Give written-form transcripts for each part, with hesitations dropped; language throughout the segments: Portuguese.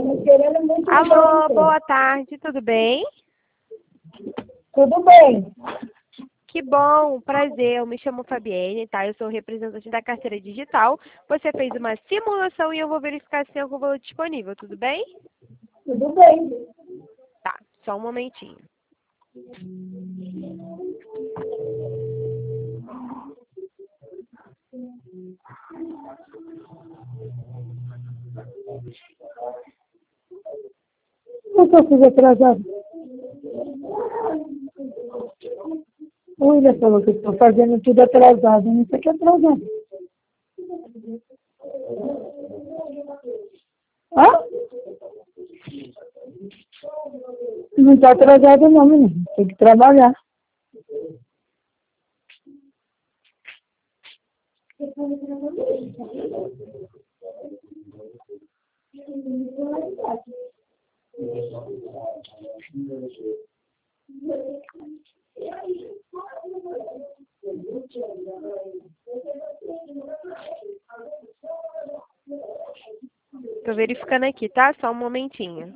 Alô, boa tarde, tudo bem? Tudo bem. Que bom, prazer, eu me chamo Fabienne, tá? Eu sou representante da carteira digital. Você fez uma simulação e eu vou verificar se tem algum valor disponível, tudo bem? Tudo bem. Tá, só um momentinho. Por que eu fiz atrasado? O William falou que eu estou fazendo tudo atrasado. Não sei o que é atrasado. Hã? Não está atrasado não, menino. Tem que trabalhar. Tô verificando aqui, tá? Só um momentinho.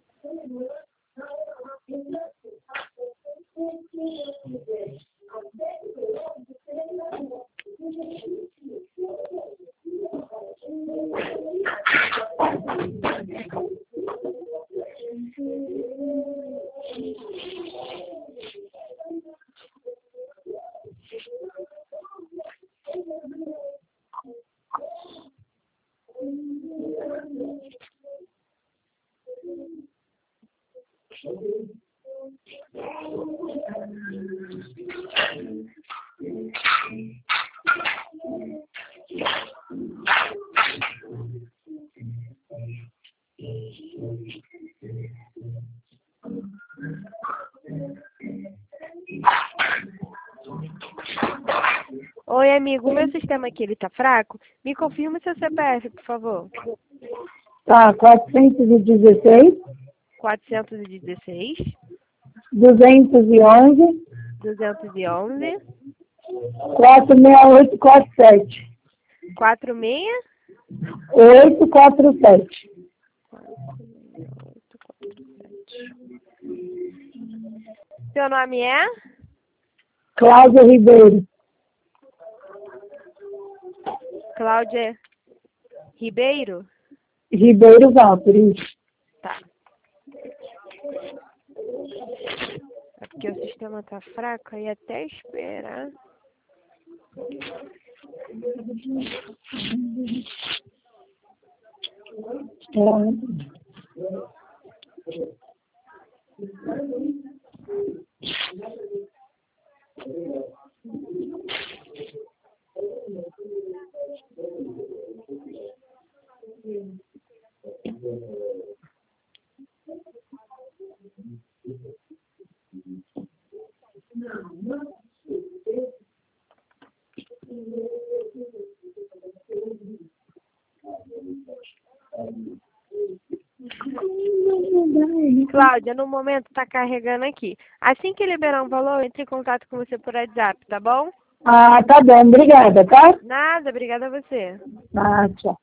Oi, amigo, o meu sistema aqui, ele tá fraco. Me confirma seu CPF, por favor. Tá, 416, 416, 211, 211, 46847. 46, 847. Seu nome é? Cláudia Ribeiro. Cláudia Ribeiro? Ribeiro Valtteri. Tá. É porque o sistema tá fraco, aí até esperar. Cláudia, no momento tá carregando aqui. Assim que liberar um valor, eu entro em contato com você por WhatsApp, tá bom? Ah, tá bom. Obrigada, tá? Nada, obrigada a você. Ah, tchau.